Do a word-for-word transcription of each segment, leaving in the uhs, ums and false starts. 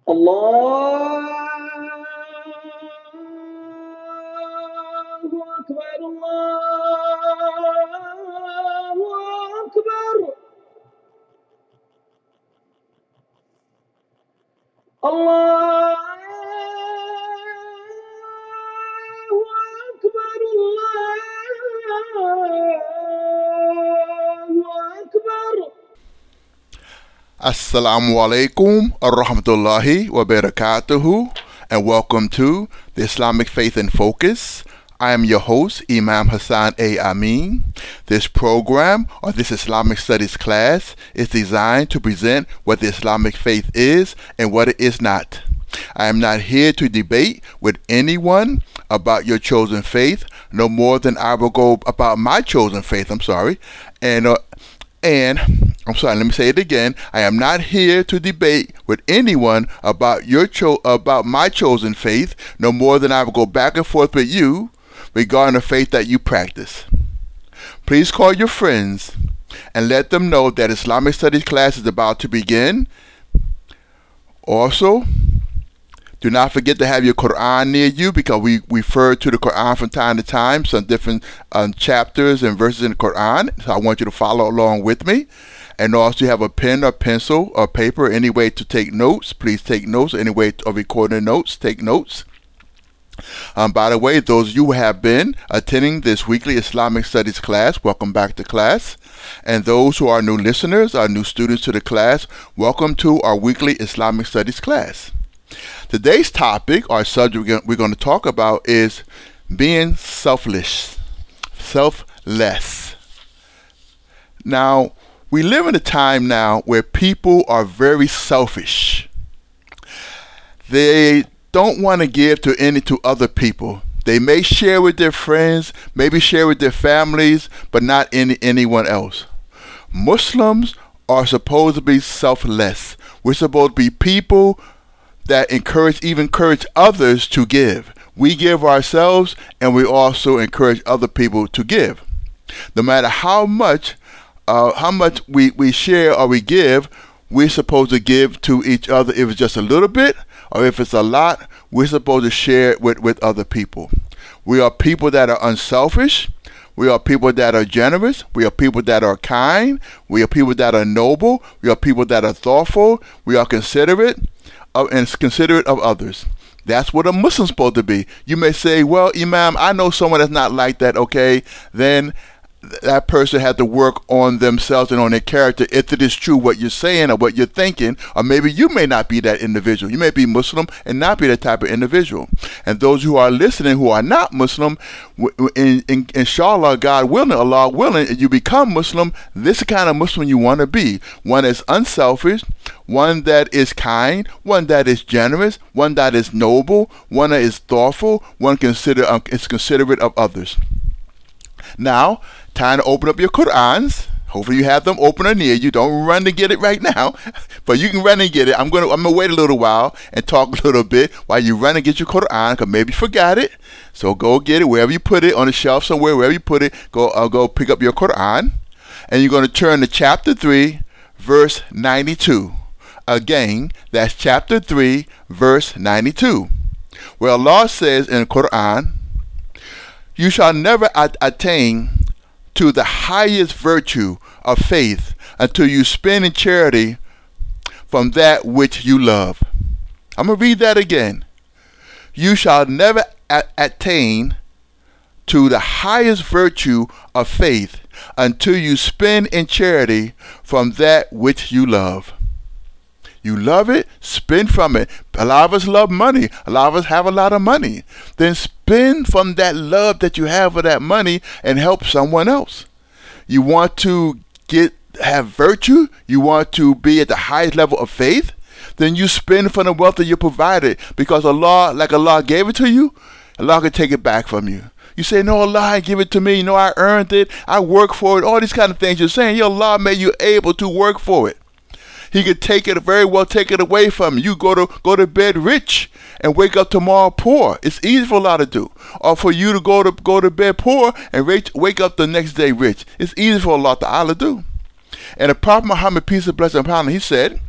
الله أكبر الله أكبر الله أكبر الله أكبر. Assalamu alaikum ar-rahmatullahi wa barakatuhu, and welcome to the Islamic Faith in Focus. I am your host, Imam Hassan A. Amin. This program, or this Islamic Studies class, is designed to present what the Islamic faith is and what it is not. I am not here to debate with anyone about your chosen faith, no more than I will go about my chosen faith, I'm sorry, and uh, And, I'm sorry, let me say it again. I am not here to debate with anyone about your cho- about my chosen faith, no more than I will go back and forth with you regarding the faith that you practice. Please call your friends and let them know that Islamic Studies class is about to begin. Also, do not forget to have your Quran near you, because we refer to the Quran from time to time, some different um, chapters and verses in the Quran. So I want you to follow along with me. And also, you have a pen or pencil or paper, any way to take notes. Please take notes. Any way of recording notes, take notes. Um, by the way, those of you who have been attending this weekly Islamic Studies class, welcome back to class. And those who are new listeners, are new students to the class, welcome to our weekly Islamic Studies class. Today's topic, or subject we're going to talk about, is being selfless, selfless. Now, we live in a time now where people are very selfish. They don't want to give to any to other people. They may share with their friends, maybe share with their families, but not any anyone else. Muslims are supposed to be selfless. We're supposed to be people that encourage, even encourage others to give. We give ourselves, and we also encourage other people to give. No matter how much, uh, how much we, we share or we give, we're supposed to give to each other. If it's just a little bit, or if it's a lot, we're supposed to share it with, with other people. We are people that are unselfish. We are people that are generous. We are people that are kind. We are people that are noble. We are people that are thoughtful. We are considerate and considerate of others. That's what a Muslim's supposed to be. You may say, well, Imam, I know someone that's not like that. Okay, then th- that person had to work on themselves and on their character, if it is true what you're saying or what you're thinking. Or maybe you may not be that individual. You may be Muslim and not be that type of individual. And those who are listening who are not Muslim, w- w- in, in, inshallah, God willing, Allah willing, and you become Muslim, this is the kind of Muslim you want to be. One that's unselfish, one that is kind, one that is generous, one that is noble, one that is thoughtful, one consider um, is considerate of others. Now, time to open up your Qur'ans. Hopefully you have them open or near you. Don't run to get it right now, but you can run and get it. I'm gonna I'm gonna wait a little while and talk a little bit while you run and get your Qur'an, because maybe you forgot it. So go get it wherever you put it, on the shelf somewhere, wherever you put it. Go uh, go pick up your Qur'an, and you're gonna turn to chapter three, verse ninety-two. Again, that's chapter three, verse ninety-two, where Allah says in the Quran, you shall never at- attain to the highest virtue of faith until you spend in charity from that which you love. I'm going to read that again. You shall never a- attain to the highest virtue of faith until you spend in charity from that which you love. You love it, spend from it. A lot of us love money. A lot of us have a lot of money. Then spend from that love that you have for that money and help someone else. You want to get have virtue? You want to be at the highest level of faith? Then you spend from the wealth that you provided, because Allah, like Allah gave it to you, Allah can take it back from you. You say, no, Allah give it to me. You know, I earned it. I work for it. All these kind of things you're saying. Your Allah made you able to work for it. He could take it, very well take it away from you. You go to go to bed rich and wake up tomorrow poor. It's easy for Allah to do. Or for you to go to go to bed poor and wake, wake up the next day rich. It's easy for Allah to do. And the Prophet Muhammad, peace and blessing upon him, he said,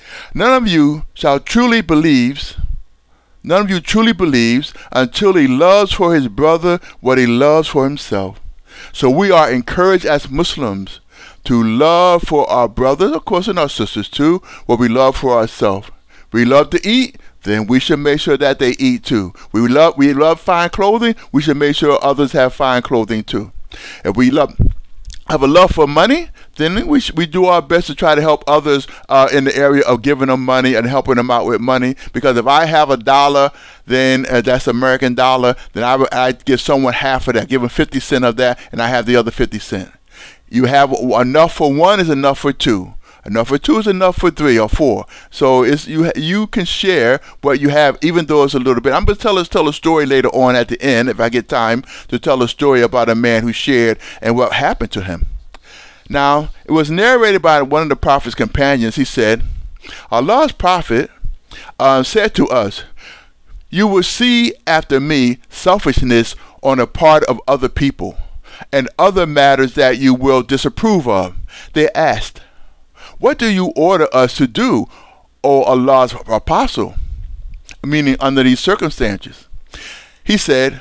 None of you shall truly believes, none of you truly believes until he loves for his brother what he loves for himself. So we are encouraged as Muslims to love for our brothers, of course, and our sisters too, what we love for ourselves. We love to eat, then we should make sure that they eat too. We love we love fine clothing, we should make sure others have fine clothing too. If we love have a love for money, then we sh- we do our best to try to help others uh, in the area of giving them money and helping them out with money. Because if I have a dollar, then uh, that's American dollar, then I would I'd give someone half of that, give them fifty cent of that, and I have the other fifty cent. You have enough for one is enough for two. Enough for two is enough for three or four. So it's you you can share what you have, even though it's a little bit. I'm going to tell us tell a story later on at the end, if I get time, to tell a story about a man who shared and what happened to him. Now, it was narrated by one of the prophet's companions. He said, Allah's prophet uh, said to us, "You will see after me selfishness on the part of other people and other matters that you will disapprove of." They asked, "What do you order us to do, O Allah's apostle?" Meaning under these circumstances. He said,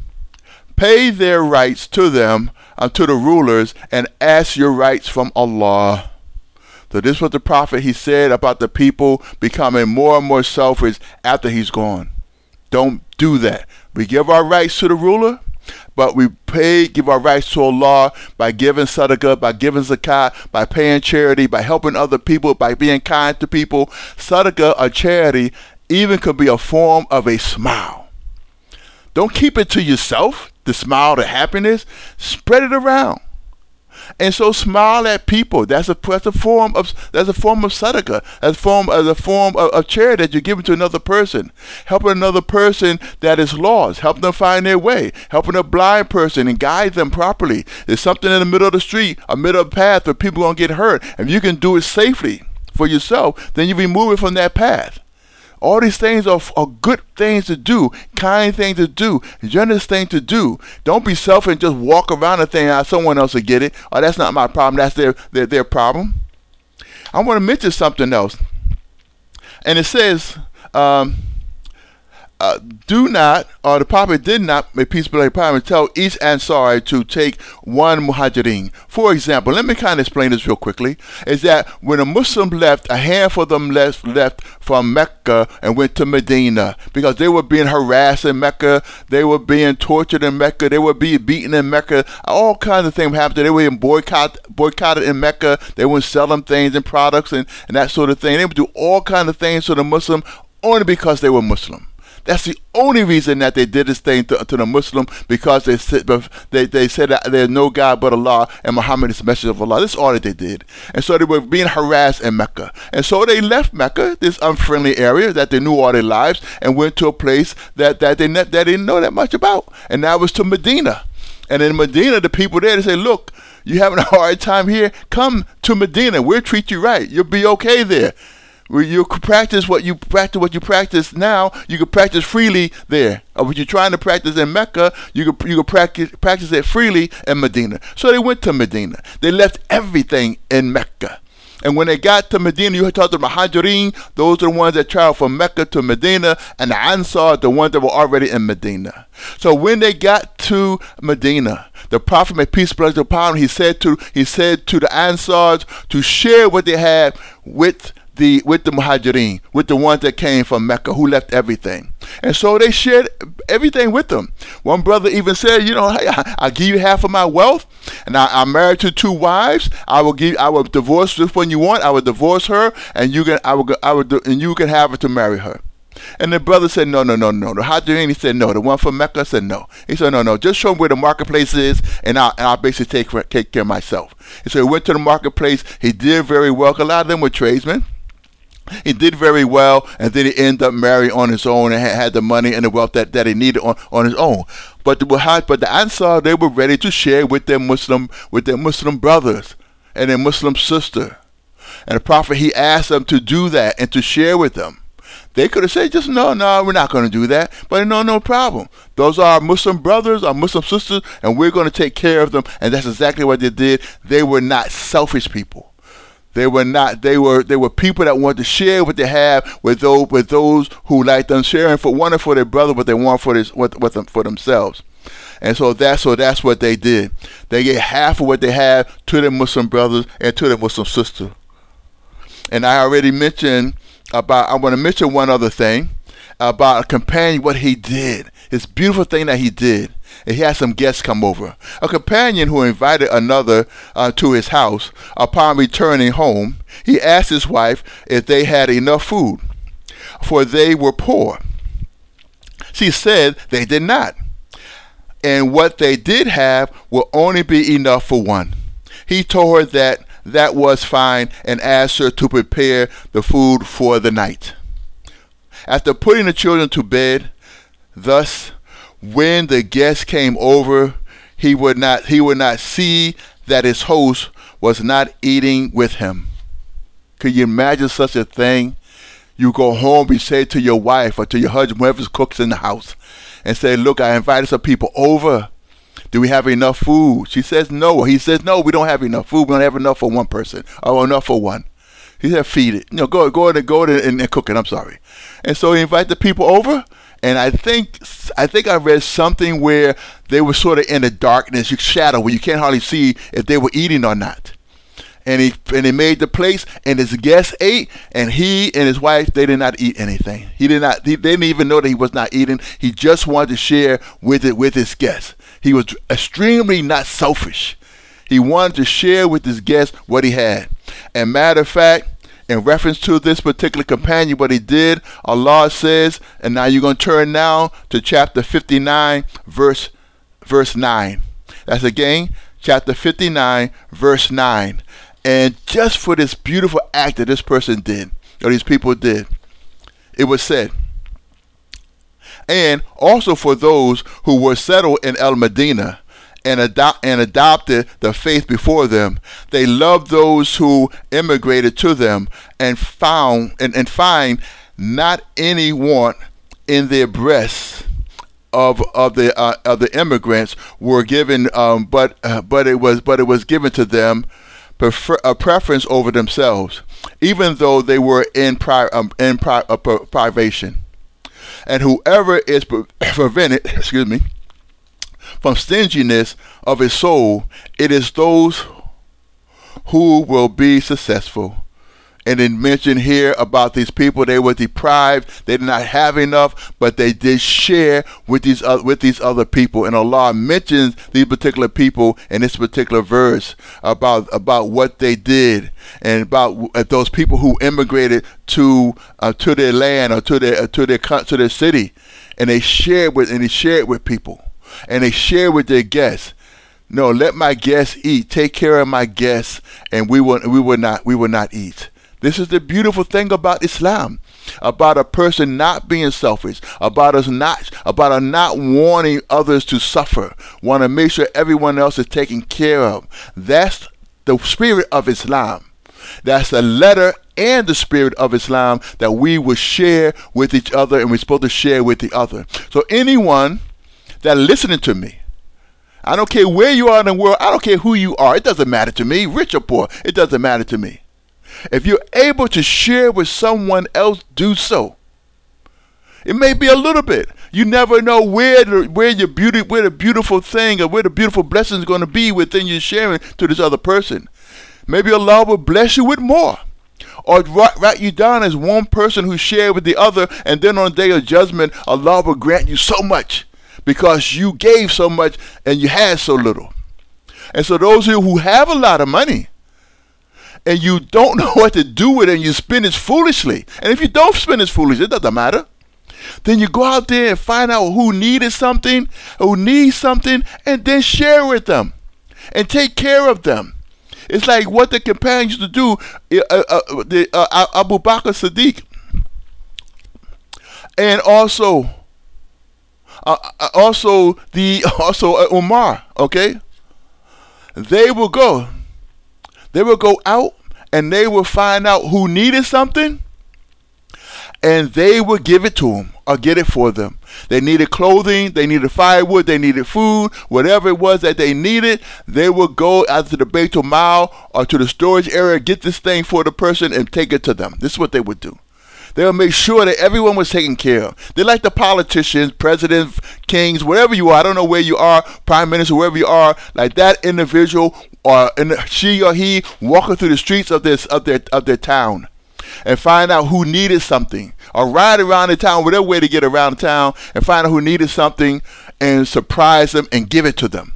"Pay their rights to them, uh, to the rulers, and ask your rights from Allah." So this was the prophet. He said about the people becoming more and more selfish after he's gone. Don't do that. We give our rights to the ruler, but we pay, give our rights to Allah by giving sadaqah, by giving zakat, by paying charity, by helping other people, by being kind to people. Sadaqah or charity even could be a form of a smile. Don't keep it to yourself, the smile, the happiness. Spread it around. And so smile at people. That's a that's a form of that's a form of sadaqah. That's a form as a form of, of charity that you're giving to another person. Helping another person that is lost. Helping them find their way. Helping a blind person and guide them properly. There's something in the middle of the street, a middle of the path where people are gonna get hurt. If you can do it safely for yourself, then you remove it from that path. All these things are, are good things to do, kind things to do, generous things to do. Don't be selfish and just walk around and think, ah, someone else will get it. Oh, that's not my problem. That's their, their, their problem. I want to mention something else. And it says, um, uh, do not, or the prophet did not, may peace be upon him, tell each Ansari to take one Muhajirin. For example, let me kind of explain this real quickly, is that when a Muslim left, a handful of them left, left from Mecca and went to Medina because they were being harassed in Mecca, they were being tortured in Mecca, they were being beaten in Mecca, all kinds of things happened. They were being boycott, boycotted in Mecca, they wouldn't sell them things and products and, and that sort of thing. They would do all kinds of things to the Muslim only because they were Muslim. That's the only reason that they did this thing to, to the Muslim, because they said they, they said that there's no God but Allah and Muhammad is the messenger of Allah. This is all that they did. And so they were being harassed in Mecca. And so they left Mecca, this unfriendly area that they knew all their lives, and went to a place that, that, they, that they didn't know that much about. And that was to Medina. And in Medina, the people there, they say, look, you're having a hard time here? Come to Medina. We'll treat you right. You'll be okay there. You could practice what you practice what you practice now. You could practice freely there. Or what you're trying to practice in Mecca, you could you could practice practice it freely in Medina. So they went to Medina. They left everything in Mecca. And when they got to Medina, you talked to the Muhajirin. Those are the ones that traveled from Mecca to Medina, and the Ansar, the ones that were already in Medina. So when they got to Medina, the Prophet, may peace be upon him, he said to he said to the Ansars to share what they had with the with the Muhajirin, with the ones that came from Mecca, who left everything. And so they shared everything with them. One brother even said, you know, hey, I'll give you half of my wealth, and I, I'm married to two wives. I will give, I will divorce this one you want. I will divorce her, and you can, I will, I will, and you can have her to marry her. And the brother said, no, no, no, no. The Muhajirin, he said, no. The one from Mecca said, no. He said, no, no. Just show me where the marketplace is, and I'll, and I'll basically take, take care of myself. And so he went to the marketplace. He did very well. A lot of them were tradesmen. He did very well, and then he ended up marrying on his own and had the money and the wealth that, that he needed on, on his own. But the but the Ansar, they were ready to share with their Muslim with their Muslim brothers and their Muslim sister. And the Prophet, he asked them to do that and to share with them. They could have said, just no, no, we're not going to do that. But no, no problem. Those are our Muslim brothers, our Muslim sisters, and we're going to take care of them. And that's exactly what they did. They were not selfish people. They were not. They were. They were people that wanted to share what they have with those with those who like them, sharing for one for their brother, but they want for this with, with them, for themselves. And so that's so that's what they did. They gave half of what they have to their Muslim brothers and to their Muslim sister. And I already mentioned about. I want to mention one other thing about a companion. What he did. It's a beautiful thing that he did. And he had some guests come over. A companion who invited another uh, to his house. Upon returning home, he asked his wife if they had enough food, for they were poor. She said they did not, and what they did have will only be enough for one. He told her that that was fine and asked her to prepare the food for the night. After putting the children to bed, thus, when the guest came over, he would not he would not see that his host was not eating with him. Could you imagine such a thing? You go home, you say to your wife or to your husband, whoever's cooks in the house, and say, look, I invited some people over. Do we have enough food? She says no. He says, no, we don't have enough food. We don't have enough for one person or enough for one. He said, feed it. You know, go go and go and, and cook it. I'm sorry. And so he invited the people over. And I think I think I read something where they were sort of in the darkness, shadow, where you can't hardly see if they were eating or not. And he and he made the place, and his guests ate, and he and his wife, they did not eat anything. He did not. He, they didn't even know that he was not eating. He just wanted to share with it with his guests. He was extremely not selfish. He wanted to share with his guests what he had. And matter of fact, in reference to this particular companion, what he did, Allah says, and now you're going to turn now to chapter fifty-nine, verse verse nine. That's again, chapter fifty-nine, verse nine. And just for this beautiful act that this person did, or these people did, it was said, and also for those who were settled in El-Medina, and, adopt, and adopted the faith before them. They loved those who immigrated to them and found and, and find not any want in their breasts of of the uh, of the immigrants were given, um, but uh, but it was but it was given to them prefer, a preference over themselves, even though they were in pri- um, in pri- uh, privation. And whoever is pre- prevented, excuse me, from stinginess of his soul, it is those who will be successful. And it mentioned here about these people, they were deprived, they did not have enough, but they did share with these uh, with these other people. And Allah mentions these particular people in this particular verse about about what they did, and about uh, those people who immigrated to uh, to their land or to their uh, to their to their city, and they shared with and they shared with people. And they share with their guests. No, let my guests eat. Take care of my guests, and we will we will not we will not eat. This is the beautiful thing about Islam, about a person not being selfish, about us not about us not wanting others to suffer. Want to make sure everyone else is taken care of. That's the spirit of Islam. That's the letter and the spirit of Islam that we will share with each other, and we're supposed to share with the other. So anyone that are listening to me, I don't care where you are in the world, I don't care who you are, it doesn't matter to me, rich or poor, it doesn't matter to me. If you're able to share with someone else, do so. It may be a little bit. You never know where the where your beauty, where the beautiful thing, or where the beautiful blessing is going to be within you sharing to this other person. Maybe Allah will bless you with more, or write, write you down as one person who shared with the other, and then on the day of judgment, Allah will grant you so much because you gave so much and you had so little. And so those of you who have a lot of money, and you don't know what to do with it, and you spend it foolishly. And if you don't spend it foolishly, it doesn't matter. Then you go out there and find out who needed something, who needs something, and then share with them and take care of them. It's like what the companions used to do. Uh, uh, the, uh, Abu Bakr Siddiq, and also, uh, also the also uh, Umar. Okay, they will go. They will go out and they will find out who needed something, and they would give it to them or get it for them. They needed clothing, they needed firewood, they needed food, whatever it was that they needed, they would go out to the Beit Mal or to the storage area, get this thing for the person and take it to them. This is what they would do. They would make sure that everyone was taken care of. They're like the politicians, presidents, kings, whatever you are. I don't know where you are, prime minister, wherever you are. Like that individual, or she or he, walking through the streets of this of their of their town, and find out who needed something, or ride around the town, whatever way to get around town, and find out who needed something, and surprise them and give it to them.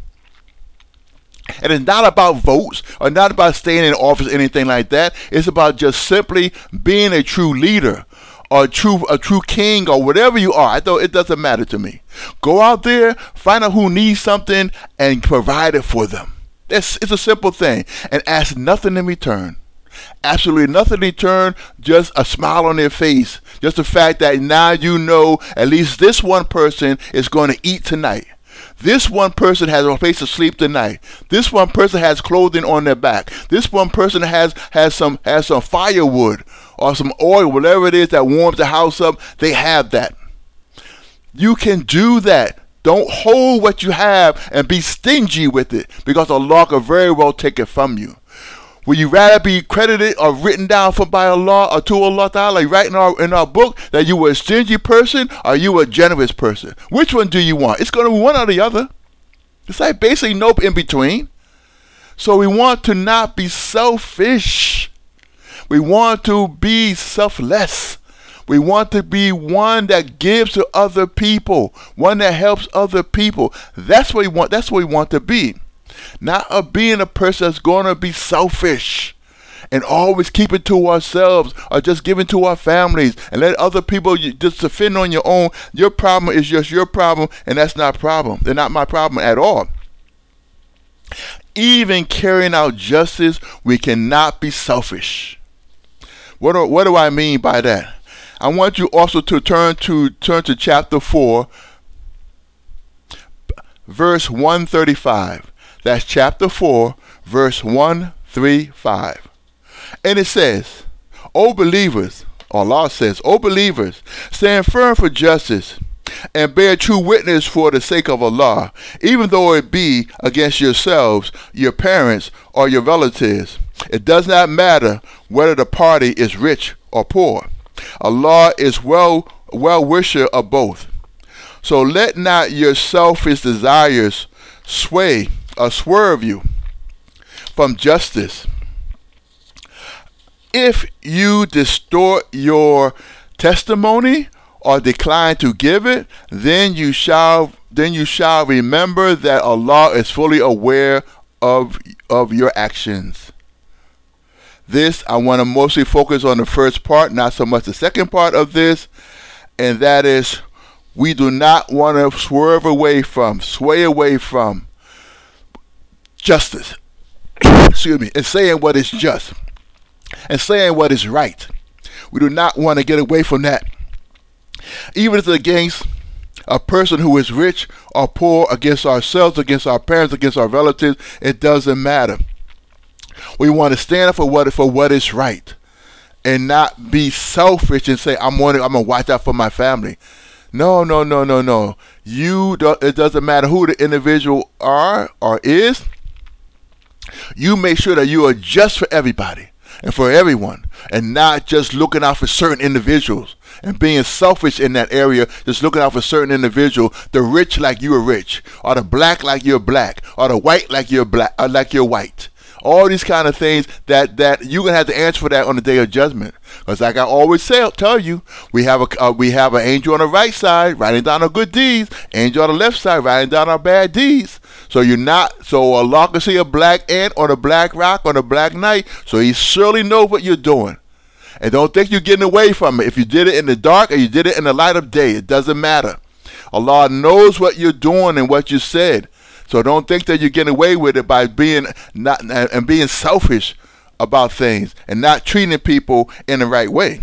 And it's not about votes, or not about staying in office, anything like that. It's about just simply being a true leader, or a true a true king, or whatever you are. I don't, it doesn't matter to me. Go out there, find out who needs something, and provide it for them. It's, it's a simple thing, and ask nothing in return. Absolutely nothing in return, just a smile on their face. Just the fact that now you know at least this one person is going to eat tonight. This one person has a place to sleep tonight. This one person has clothing on their back. This one person has has some has some firewood or some oil, whatever it is that warms the house up. They have that. You can do that. Don't hold what you have and be stingy with it, because Allah could very well take it from you. Would you rather be credited or written down for by Allah or to Allah Ta'ala, like right in our, in our book, that you were a stingy person or you were a generous person? Which one do you want? It's going to be one or the other. It's like basically no in between. So we want to not be selfish. We want to be selfless. We want to be one that gives to other people, one that helps other people. That's what we want. That's what we want to be. Not of being a person that's going to be selfish and always keep it to ourselves, or just give it to our families and let other people just defend on your own. Your problem is just your problem, and that's not a problem. They're not my problem at all. Even carrying out justice, we cannot be selfish. What do, what do I mean by that? I want you also to turn to turn to chapter four, verse one thirty-five. That's chapter four, verse one thirty-five. And it says, O believers, Allah says, O believers, stand firm for justice and bear true witness for the sake of Allah, even though it be against yourselves, your parents, or your relatives. It does not matter whether the party is rich or poor. Allah is well well wisher of both. So let not your selfish desires sway or swerve you from justice. If you distort your testimony or decline to give it, then you shall then you shall remember that Allah is fully aware of of your actions. This, I want to mostly focus on the first part, not so much the second part of this, and that is, we do not want to swerve away from, sway away from justice. Excuse me, and saying what is just, and saying what is right. We do not want to get away from that. Even if it's against a person who is rich or poor, against ourselves, against our parents, against our relatives, it doesn't matter. We want to stand up for what for what is right, and not be selfish and say, I'm going to, I'm going to watch out for my family. No, no, no, no, no. You do, it doesn't matter who the individual are or is. You make sure that you are just for everybody and for everyone, and not just looking out for certain individuals and being selfish in that area, just looking out for certain individual, the rich like you are rich, or the black like you're black, or the white like you're black, or like you're white. All these kind of things that, that you're gonna have to answer for that on the day of judgment. Because like I always say, tell you, we have a uh, we have an angel on the right side writing down our good deeds, angel on the left side writing down our bad deeds. So you're not so Allah can see a black ant on a black rock on a black night, so He surely knows what you're doing. And don't think you're getting away from it. If you did it in the dark or you did it in the light of day, it doesn't matter. Allah knows what you're doing and what you said. So don't think that you're getting away with it by being not and being selfish about things and not treating people in the right way.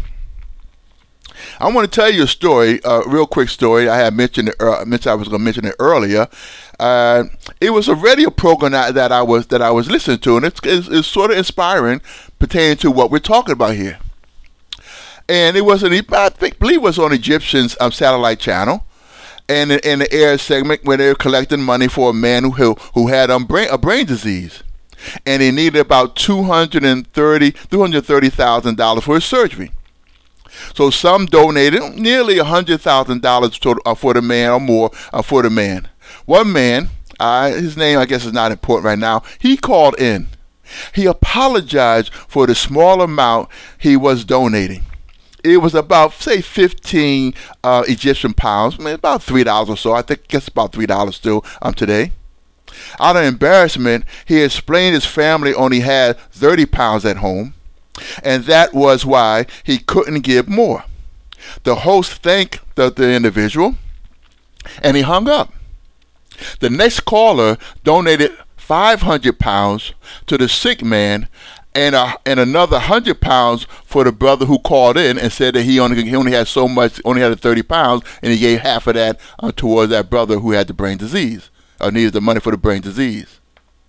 I want to tell you a story, a real quick story. I had mentioned it. Uh, mentioned I was going to mention it earlier. Uh, it was a radio program that, that I was that I was listening to, and it's, it's, it's sort of inspiring, pertaining to what we're talking about here. And it wasn't, I think, believe it was on Egyptian's um, satellite channel. And in, in the air segment where they were collecting money for a man who who had um, brain, a brain disease. And he needed about two hundred thirty thousand dollars for his surgery. So some donated nearly one hundred thousand dollars uh, for the man or more uh, for the man. One man, uh, his name I guess is not important right now, he called in. He apologized for the small amount he was donating. It was about, say, fifteen uh, Egyptian pounds, I mean, about three dollars or so. I think it's about three dollars still um, today. Out of embarrassment, he explained his family only had thirty pounds at home, and that was why he couldn't give more. The host thanked the, the individual, and he hung up. The next caller donated five hundred pounds to the sick man, and a, and another one hundred pounds for the brother who called in and said that he only he only had so much, only had thirty pounds, and he gave half of that uh, towards that brother who had the brain disease, or needed the money for the brain disease.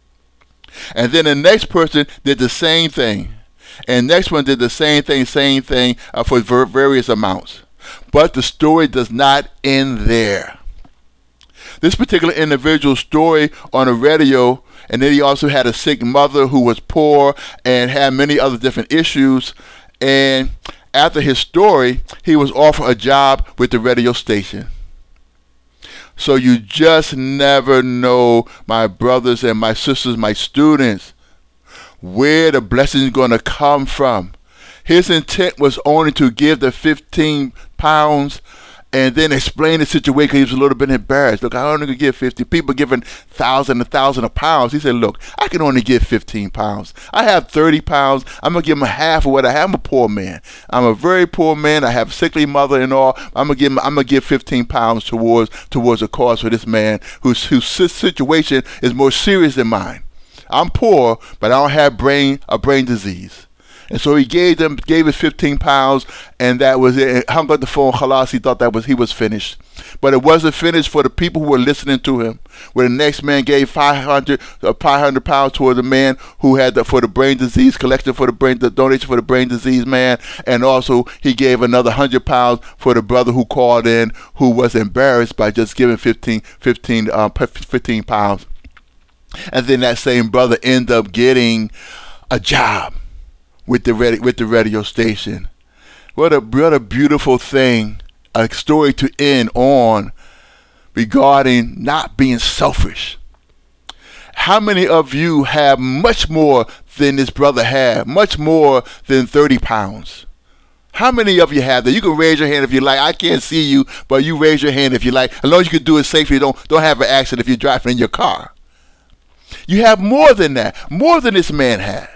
And then the next person did the same thing, and next one did the same thing, same thing uh, for ver- various amounts. But the story does not end there. This particular individual's story on the radio, and then he also had a sick mother who was poor and had many other different issues. And after his story, he was offered a job with the radio station. So you just never know, my brothers and my sisters, my students, where the blessing is going to come from. His intent was only to give the fifteen pounds and then explain the situation. He was a little bit embarrassed. Look, I only could give fifty. People giving thousand, a thousand of pounds. He said, look, I can only give fifteen pounds. I have thirty pounds. I'm going to give him half of what I have. I'm a poor man. I'm a very poor man. I have a sickly mother and all. I'm going to give him, I'm going to give fifteen pounds towards towards a cause for this man whose whose situation is more serious than mine. I'm poor, but I don't have brain a brain disease. And so he gave them, gave us fifteen pounds, and that was it. And hung up the phone, khalas, he thought that was, he was finished. But it wasn't finished for the people who were listening to him. Where the next man gave five hundred, uh, five hundred pounds toward the man who had the, for the brain disease, collection for the brain, the donation for the brain disease man. And also he gave another one hundred pounds for the brother who called in, who was embarrassed by just giving fifteen, fifteen, uh, fifteen pounds. And then that same brother ended up getting a job with the radio, with the radio station. What a what a beautiful thing, a story to end on regarding not being selfish. How many of you have much more than this brother had, much more than thirty pounds? How many of you have that? You can raise your hand if you like. I can't see you, but you raise your hand if you like. As long as you can do it safely, don't don't have an accident if you're driving in your car. You have more than that, more than this man has.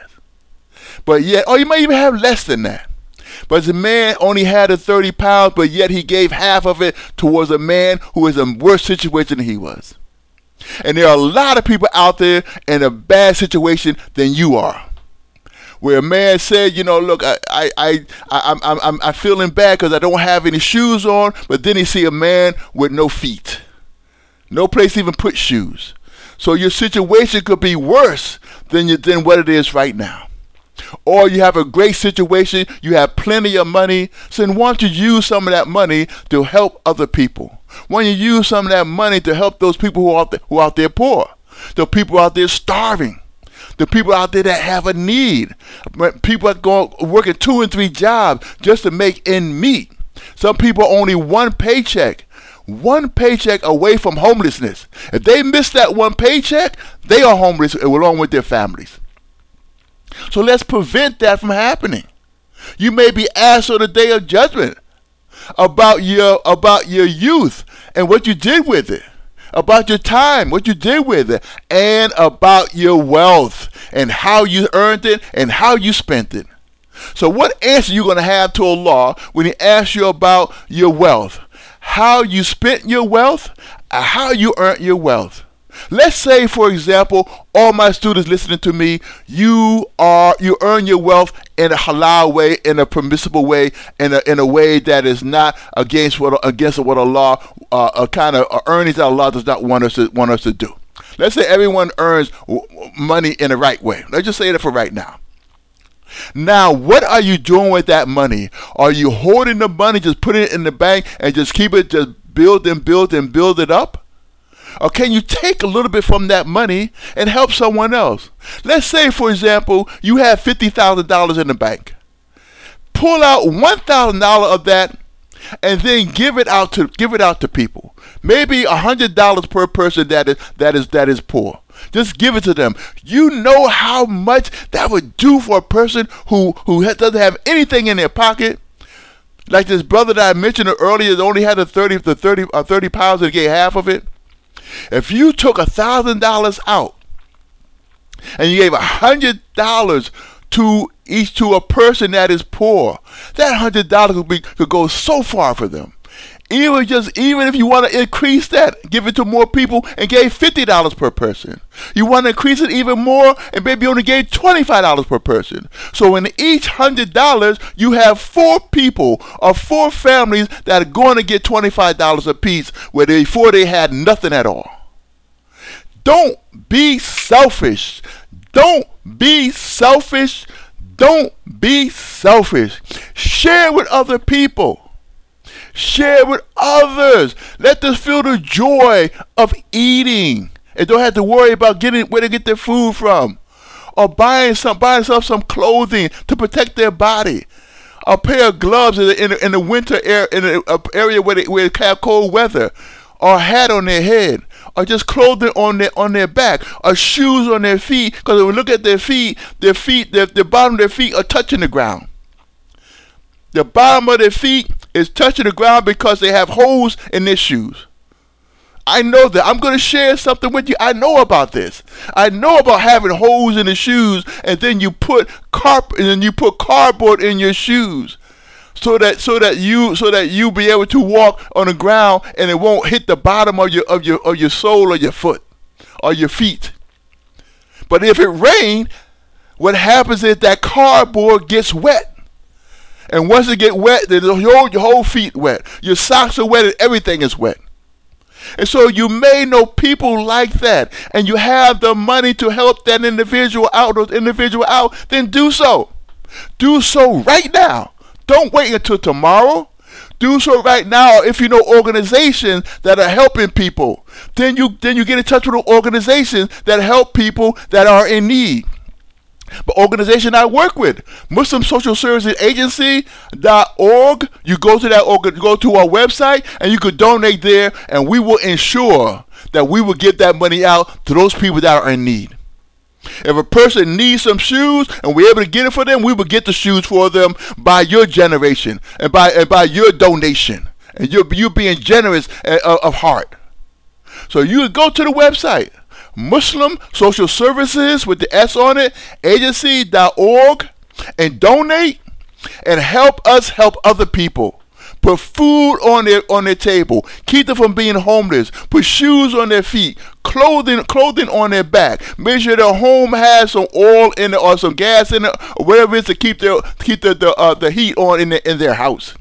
But yet, or you might even have less than that. But the man only had a thirty pounds, but yet he gave half of it towards a man who is in a worse situation than he was. And there are a lot of people out there in a bad situation than you are. Where a man said, you know, look, I, I, I, I I'm, I'm, I'm feeling bad because I don't have any shoes on. But then he see a man with no feet, no place to even put shoes. So your situation could be worse than you, than what it is right now. Or you have a great situation, you have plenty of money, so then why don't you use some of that money to help other people? Why don't you use some of that money to help those people who are out there, who are out there poor, the people out there starving, the people out there that have a need, people that go working two and three jobs just to make ends meet. Some people only one paycheck, one paycheck away from homelessness. If they miss that one paycheck, they are homeless along with their families. So let's prevent that from happening. You may be asked on the day of judgment about your about your youth and what you did with it, about your time, what you did with it, and about your wealth and how you earned it and how you spent it. So what answer are you going to have to Allah when He asks you about your wealth? How you spent your wealth, and how you earned your wealth. Let's say, for example, all my students listening to me, you are you earn your wealth in a halal way, in a permissible way, in a in a way that is not against what against what Allah, uh, a kind of uh, earnings that Allah does not want us to want us to do. Let's say everyone earns money in the right way. Let's just say that for right now. Now, what are you doing with that money? Are you hoarding the money, just putting it in the bank and just keep it, just build and build and build it up? Or can you take a little bit from that money and help someone else? Let's say, for example, you have fifty thousand dollars in the bank. Pull out one thousand dollars of that and then give it out to give it out to people. Maybe one hundred dollars per person that is that is that is poor. Just give it to them. You know how much that would do for a person who who doesn't have anything in their pocket. Like this brother that I mentioned earlier that only had the thirty the thirty uh, thirty pounds and gave half of it. If you took a thousand dollars out and you gave a hundred dollars to each to a person that is poor, that hundred dollars could be could go so far for them. Even just even if you want to increase that, give it to more people and gave fifty dollars per person. You want to increase it even more and maybe only gave twenty-five dollars per person. So in each hundred dollars, you have four people or four families that are going to get twenty-five dollars apiece, where they, before they had nothing at all. Don't be selfish. Don't be selfish. Don't be selfish. Share with other people. Share with others. Let them feel the joy of eating and don't have to worry about getting where to get their food from, or buying some buying themselves some clothing to protect their body, a pair of gloves in the, in the, in the winter air in an area where they, where they have cold weather, or a hat on their head, or just clothing on their on their back, or shoes on their feet. Because when we look at their feet, their feet, their, the bottom of their feet are touching the ground. The bottom of their feet is touching the ground because they have holes in their shoes. I know that. I'm going to share something with you. I know about this. I know about having holes in the shoes, and then you put carp and then you put cardboard in your shoes, so that so that you so that you be able to walk on the ground and it won't hit the bottom of your of your of your sole or your foot or your feet. But if it rains, what happens is that cardboard gets wet. And once it get wet, then your whole, your whole feet wet. Your socks are wet and everything is wet. And so you may know people like that, and you have the money to help that individual out, those individual out, then do so. Do so right now. Don't wait until tomorrow. Do so right now. If you know organizations that are helping people, then you then you get in touch with organizations that help people that are in need. But organization I work with, Muslim Social Services Agency dot org. You go to that org, go to our website, and you could donate there, and we will ensure that we will get that money out to those people that are in need. If a person needs some shoes and we're able to get it for them, we will get the shoes for them by your generation and by and by your donation, and you you being generous uh, of heart. So you go to the website, Muslim Social Services with the S on it, agency dot org, and donate and help us help other people. Put food on their on their table. Keep them from being homeless. Put shoes on their feet. Clothing clothing on their back. Make sure their home has some oil in it or some gas in it or whatever it is to keep their keep the the, uh, the heat on in the, in their house.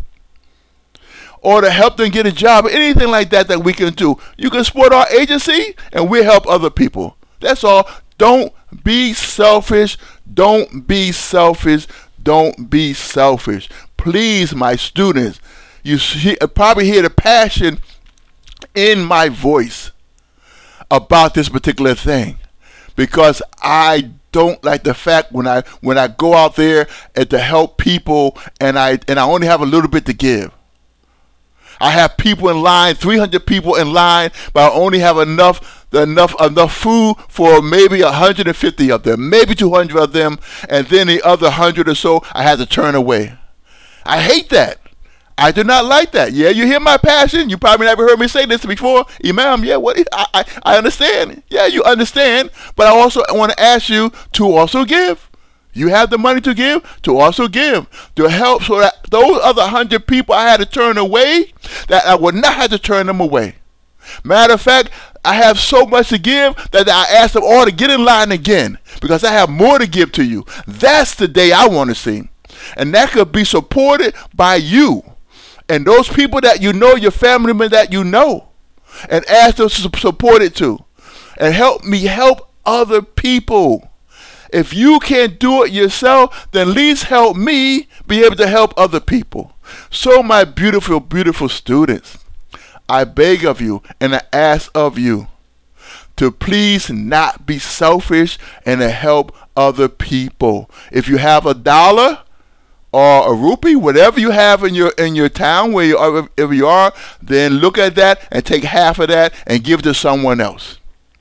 Or to help them get a job, or anything like that that we can do. You can support our agency, and we'll help other people. That's all. Don't be selfish. Don't be selfish. Don't be selfish. Please, my students, you see, probably hear the passion in my voice about this particular thing, because I don't like the fact when I when I go out there and to help people, and I and I only have a little bit to give. I have people in line, three hundred people in line, but I only have enough enough enough food for maybe one hundred fifty of them, maybe two hundred of them, and then the other one hundred or so I had to turn away. I hate that. I do not like that. Yeah, you hear my passion. You probably never heard me say this before. Imam, yeah, what? I, I, I understand. Yeah, you understand. But I also want to ask you to also give. You have the money to give, to also give, to help, so that those other hundred people I had to turn away, that I would not have to turn them away. Matter of fact, I have so much to give that I ask them all to get in line again, because I have more to give to you. That's the day I want to see. And that could be supported by you and those people that you know, your family members that you know, and ask them to support it too. And help me help other people. if you can't do it yourself, then at least help me be able to help other people. So my beautiful, beautiful students, I beg of you and I ask of you to please not be selfish and to help other people. If you have a dollar or a rupee, whatever you have in your in your town where you are, if you are, then look at that and take half of that and give to someone else.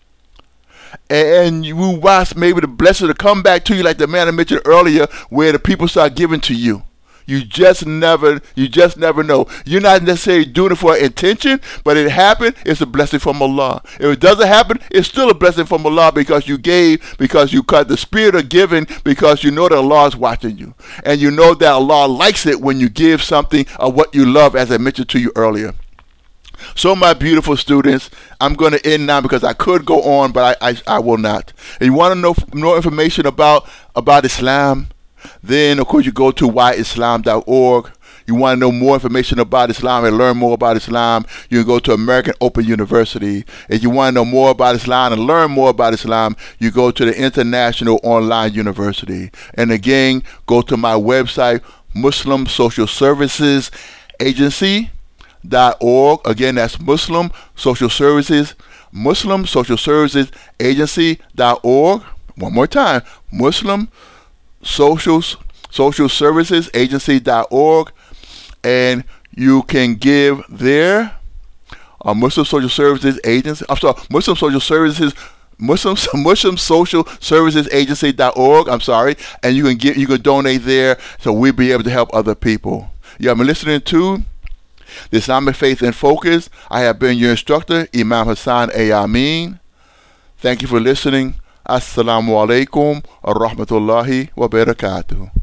And you watch maybe the blessing to come back to you, like the man I mentioned earlier, where the people start giving to you. You just never, you just never know. You're not necessarily doing it for intention, but it happened, it's a blessing from Allah. If it doesn't happen, it's still a blessing from Allah because you gave, because you cut the spirit of giving, because you know that Allah is watching you. And you know that Allah likes it when you give something of what you love, as I mentioned to you earlier. So my beautiful students, I'm going to end now because I could go on, but I, I, I will not. And you want to know more information about, about Islam? Then, of course, you go to why islam dot org. You want to know more information about Islam and learn more about Islam, you can go to American Open University. If you want to know more about Islam and learn more about Islam, you go to the International Online University. And again, go to my website, Muslim Social Services Agency dot org. Again, that's Muslim Social Services, Muslim Social Services Agency dot org. One more time, Muslim Social Social Services Agency dot org, and you can give there. Uh, Muslim Social Services Agency. I'm sorry, Muslim Social Services. Muslim Muslim Social Services Agency dot org. I'm sorry, and you can get you can donate there, so we'll be able to help other people. You have been listening to the Islamic Faith in Focus. I have been your instructor, Imam Hassan A. Amin. Thank you for listening. Assalamu alaikum wa rahmatullahi wa barakatuh.